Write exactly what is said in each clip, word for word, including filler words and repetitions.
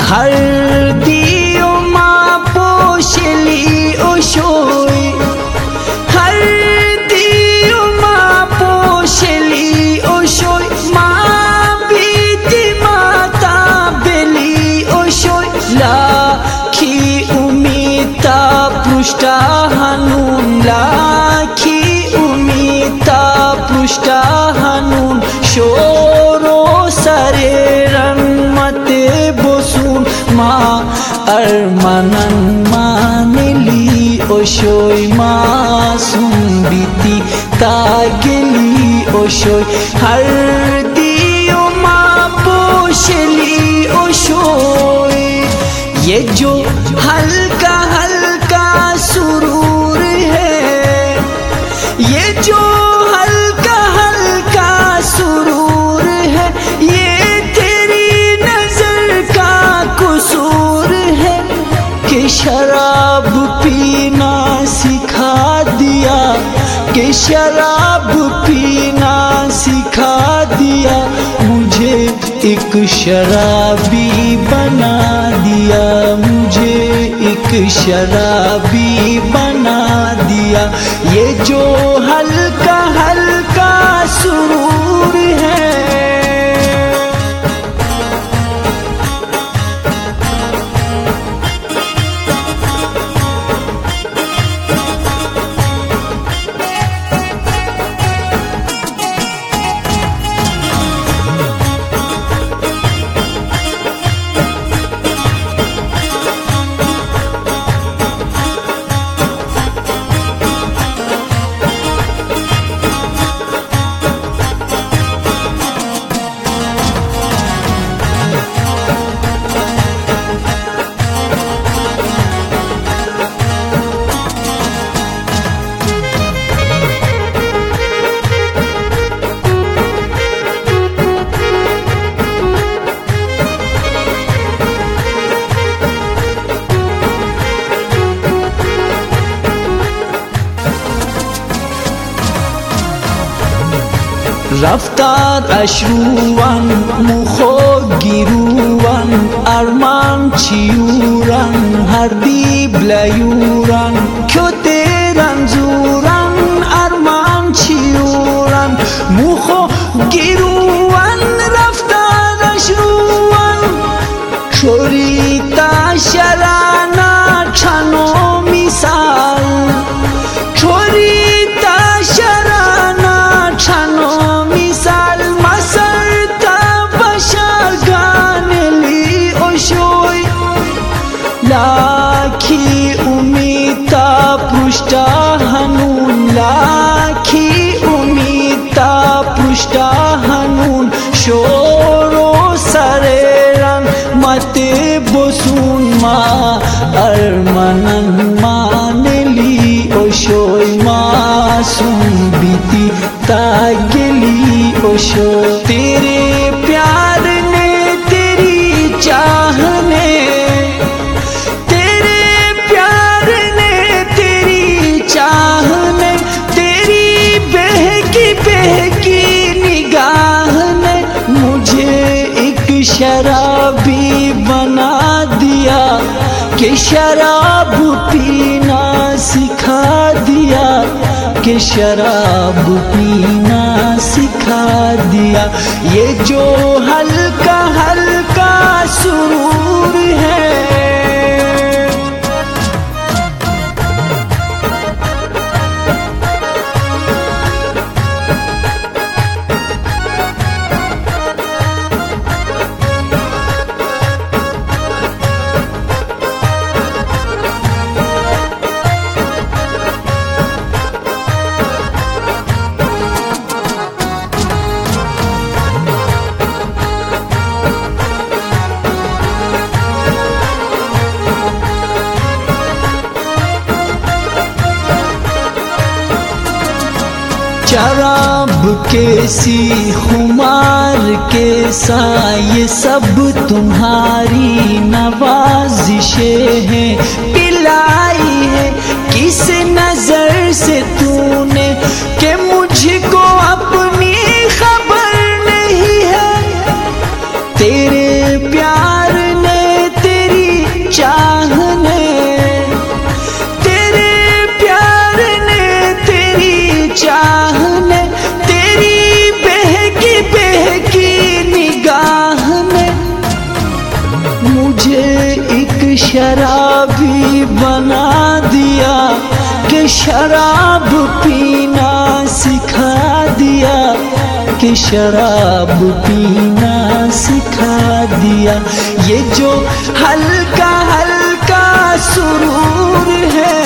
har diyo ma posheli oshoi har diyo ma posheli oshoi ma biti mata beli oshoi la ki umita prushta hanun la ki umita prushta hanun shoro sare ranmate bosun ma armanan maneli oshoi ma sumbiti tageli oshoi har diyo ma posheli oshoi ये जो हल्का हल्का सुरूर है ये जो हल्का हल्का सुरूर है ये तेरी नजर का कसूर है कि शराब पीना सिखा दिया कि शराब पीना सिखा दिया मुझे एक शराबी बना दिया मुझे एक शराबी बना दिया ये जो हल्का हल्का सुरूर है। Raftar ashruan mukho giruan arman chiuran hardi blayuran kyo teran zuran arman chiuran mukho giruan raftar ashruan chorita sharana chano misal chorita sharana chano लाखी उमीता पृष्ठा हनून लाखी उमीता पृष्ठा हनून शोरो सरेरन मते बोसून मा अरमानन मानेली ओशोय मा सुंबिती तागेली ओशो तेरे प्यार ने तेरी चाहने शराबी बना दिया कि शराब पीना सिखा दिया कि शराब पीना सिखा दिया ये जो हल्का हल्का सुरूर है। शराब के सी खुमार के सा ये सब तुम्हारी नवाजिशें हैं पिलाई है किस नजर से तूने कि मुझको अपनी खबर नहीं है तेरे प्यार ने शराबी बना दिया, कि शराब पीना सिखा दिया, कि शराब पीना सिखा दिया। ये जो हल्का हल्का सुरूर है,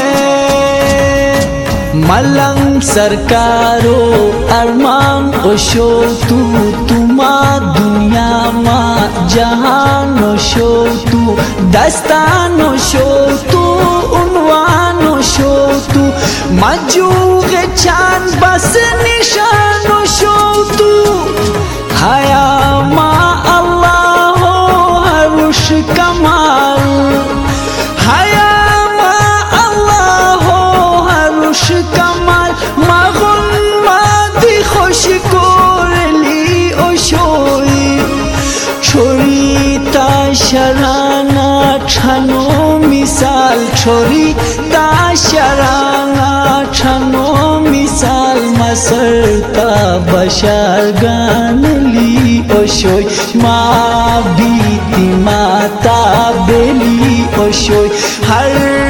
मलंग सरकारो अरमान ओशो तू तुमा दुनिया मा जहानो शो तू, दस्तानो शो तू उनवानो शो तू, मजूग चांद बस निशानो शो तू। हया मा अल्लाह हो हरुष कमाल, हया मा अल्लाह हो हरुष कमाल, मगुन मादी खुश कोरली ओशोई, छोरी ता शराना छनो मिसाल, छोरी ता शराना छनो मिसाल, मसरता बशार गान ली ओशोई, माँ बीती माता बेली ओशोई, हर